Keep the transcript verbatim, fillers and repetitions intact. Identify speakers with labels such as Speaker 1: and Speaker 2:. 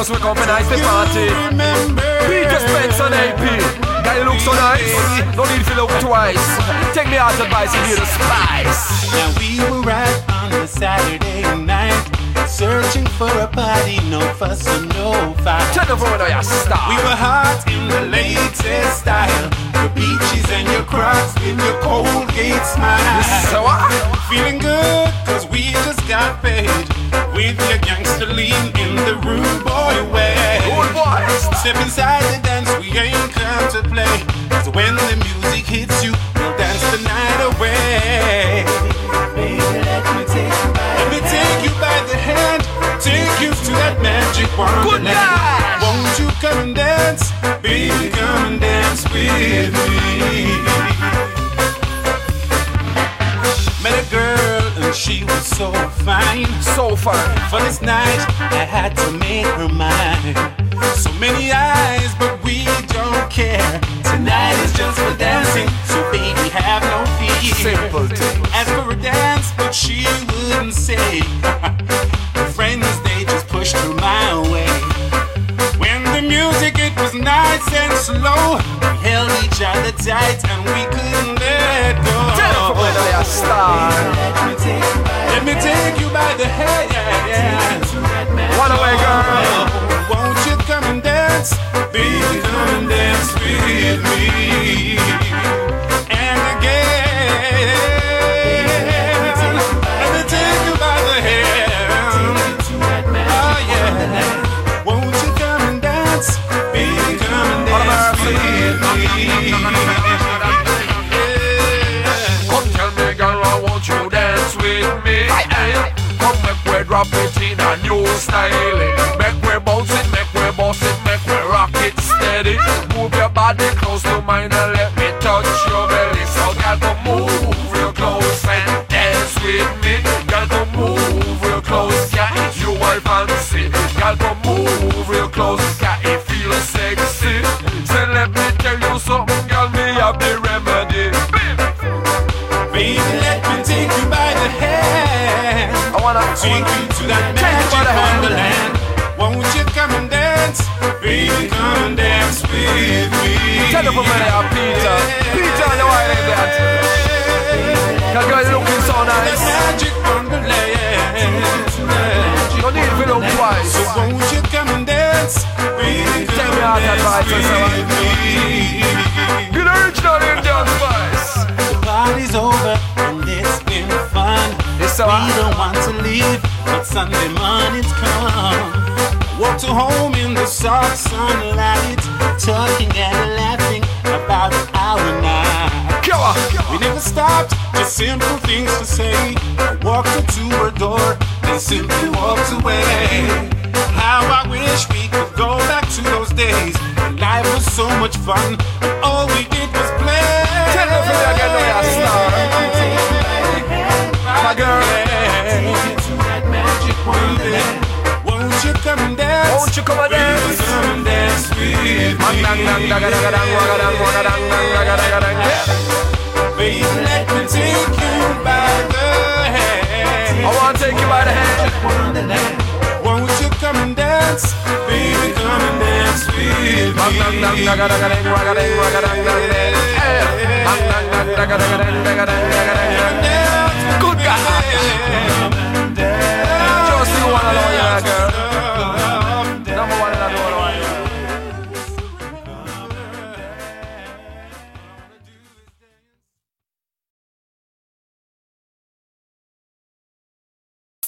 Speaker 1: we come and nice the party. Peter Spencer and A P. Guy look so nice, no need to look twice. Take me out advice and hear the spice.
Speaker 2: Now we were out on a Saturday night, searching for a party, no fuss and no fight.
Speaker 1: Tell the phone your style.
Speaker 2: We were hot in the latest style, your beaches and your Crocs with your Colgate smile.
Speaker 1: So what?
Speaker 2: Feeling good, cause we just got paid, with your gangster lean in the rude boy way.
Speaker 1: Good boys.
Speaker 2: Step inside the dance, we ain't come to play, cause when the music hits you, we'll dance the night away. Baby, let me take you by Let me take you by the hand, take you to that magic wonderland. Won't you come and dance, baby, come and dance with me. Met a girl and she was so fine,
Speaker 1: so fine.
Speaker 2: For this night I had to make her mine. So many eyes, but we don't care. Tonight is just for dancing, so baby have no fear.
Speaker 1: Simple thing.
Speaker 2: As for a dance, but she wouldn't say. Her friends, they just pushed her my way. When the music, it was nice and slow, we held each other tight and we couldn't let go.
Speaker 1: Tell them where they start.
Speaker 2: Let me take you by the hand, yeah.
Speaker 1: One away, girl.
Speaker 2: Won't you come and dance, baby, come and dance with me. And again, let me take you by the hand. Oh yeah. Won't you come and dance, baby, come and dance with me.
Speaker 1: Come tell me, girl, I want you dance with me. Come make we drop it in a new style. Make we bounce it, make we bounce it, make we rock it steady. Move your body close to mine and let me touch your belly. So girl, come move real close and dance with me. Girl, come move real close, yeah, it's you I fancy. Girl, come move real close, yeah, it feels sexy. So let me tell you something, girl, me have the remedy.
Speaker 2: Baby, let me take you by the hand.
Speaker 1: I wanna
Speaker 2: take you to that magic wonderland. Won't you come and dance, baby, come and dance with me.
Speaker 1: Tell them where they are, Peter. Peter, I know I ain't that. That girl looking so nice.
Speaker 2: Magic wonderland.
Speaker 1: No need to look twice.
Speaker 2: So won't you come and dance, baby,
Speaker 1: tell me how that vibe is. Get the original Indian spice.
Speaker 2: The party's over and it's been fun.
Speaker 1: So
Speaker 2: we don't want to leave, but Sunday morning's come. Walk to home in the soft sunlight, talking and laughing about our night. We never stopped, just simple things to say. Walked her to her door, then simply walked away. How I wish we could go back to those days when life was so much fun, and all we did was play.
Speaker 1: Tell me if you get no star. My girl,
Speaker 2: won't you come and dance?
Speaker 1: Won't you come and dance?
Speaker 2: Come and dance with me. Baby, let me take you by the hand.
Speaker 1: I want to take you by the hand.
Speaker 2: Won't you come and dance? Baby, come and dance with me.